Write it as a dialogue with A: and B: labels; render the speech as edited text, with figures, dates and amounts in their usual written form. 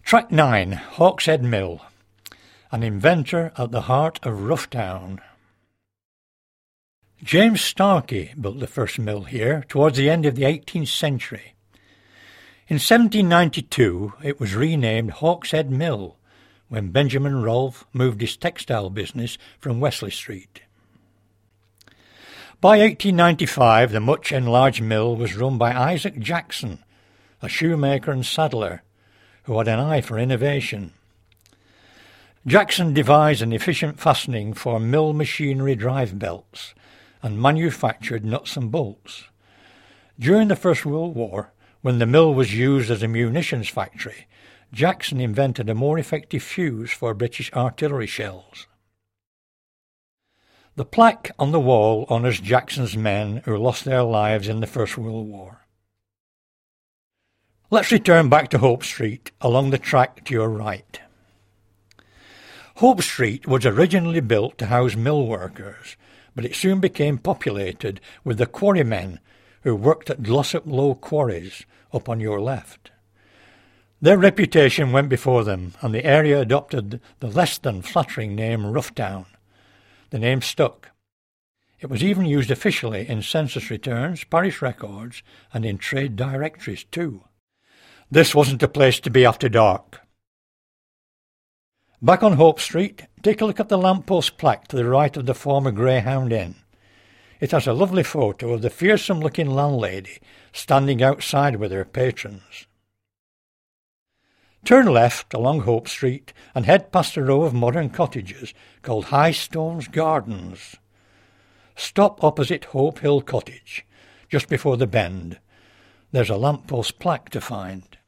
A: Track 9, Hawkshead Mill, an inventor at the heart of Roughdown. James Starkey built the first mill here towards the end of the 18th century. In 1792 it was renamed Hawkshead Mill when Benjamin Rolfe moved his textile business from Wesley Street. By 1895 the much enlarged mill was run by Isaac Jackson, a shoemaker and saddler, who had an eye for innovation. Jackson devised an efficient fastening for mill machinery drive belts and manufactured nuts and bolts. During the First World War, when the mill was used as a munitions factory, Jackson invented a more effective fuse for British artillery shells. The plaque on the wall honours Jackson's men who lost their lives in the First World War. Let's return back to Hope Street along the track to your right. Hope Street was originally built to house mill workers, but it soon became populated with the quarrymen who worked at Glossop Low Quarries up on your left. Their reputation went before them, and the area adopted the less than flattering name Roughdown. The name stuck. It was even used officially in census returns, parish records, and in trade directories too. This wasn't a place to be after dark. Back on Hope Street, take a look at the lamppost plaque to the right of the former Greyhound Inn. It has a lovely photo of the fearsome-looking landlady standing outside with her patrons. Turn left along Hope Street and head past a row of modern cottages called High Stones Gardens. Stop opposite Hope Hill Cottage, just before the bend. There's a lamppost plaque to find.